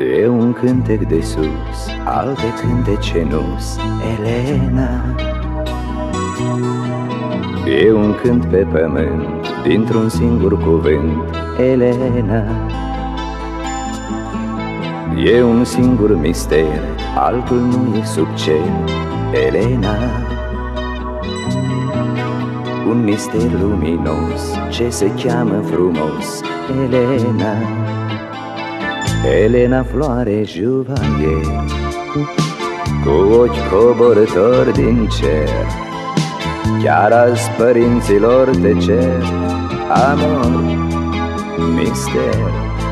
E un cântec de sus, alte cântece nu-s, Elena. E un cânt pe pământ, dintr-un singur cuvânt, Elena. E un singur mister, altul nu e sub cer, Elena. Un mister luminos, ce se cheamă frumos, Elena. Elena, floare juvaier, cu ochi coborători din cer. Chiar azi părinților te cer amor, mister.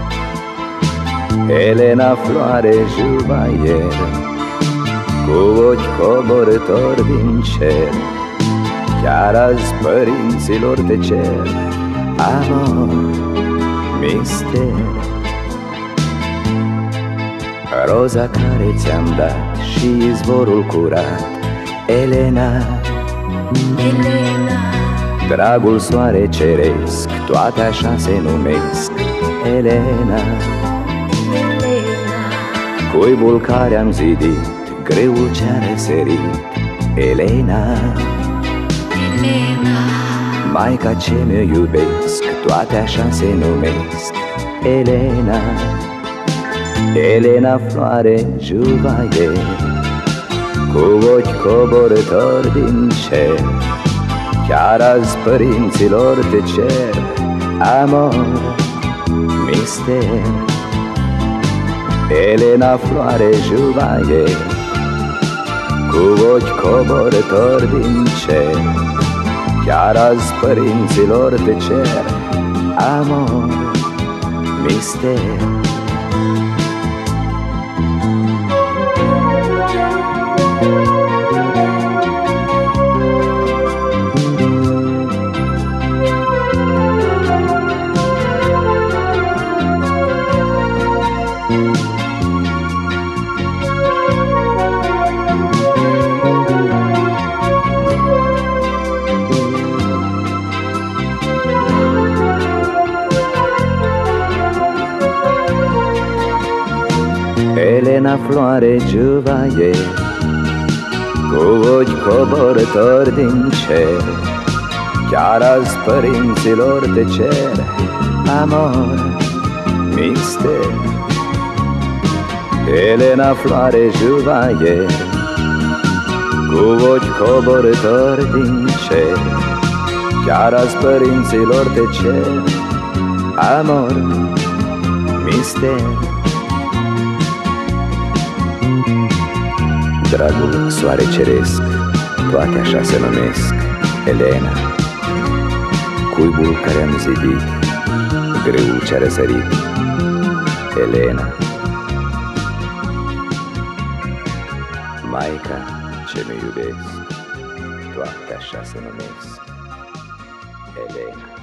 Elena, floare juvaier, cu ochi coborători din cer. Chiar azi părinților te cer amor, mister. Roza care ți-am dat și izvorul curat, Elena. Elena, dragul soare ceresc, toate așa se numesc, Elena. Elena, Cuibul care am zidit, greul ce-a răsărit, Elena. Elena, Maica ce mi-o iubesc, toate așa se numesc, Elena. Elena, floare juvaier, cu ochi coborători din cer. Chiar azi părinților te cer amor, mister. Elena, floare juvaier, cu ochi coborători din cer. Chiar azi părinților te cer amor, mister. Elena, floare juvaier, cu ochi coborători din cer. Chiar azi părinților te cer amor, mister. Elena, floare juvaier, cu ochi coborători din cer. Chiar azi părinților te cer amor, mister. Dragul soare ceresc, toate așa se numesc, Elena. Cuibul care am zidit, greul ce-a răsărit, Elena. Maica ce mi iubesc, toate așa se numesc, Elena.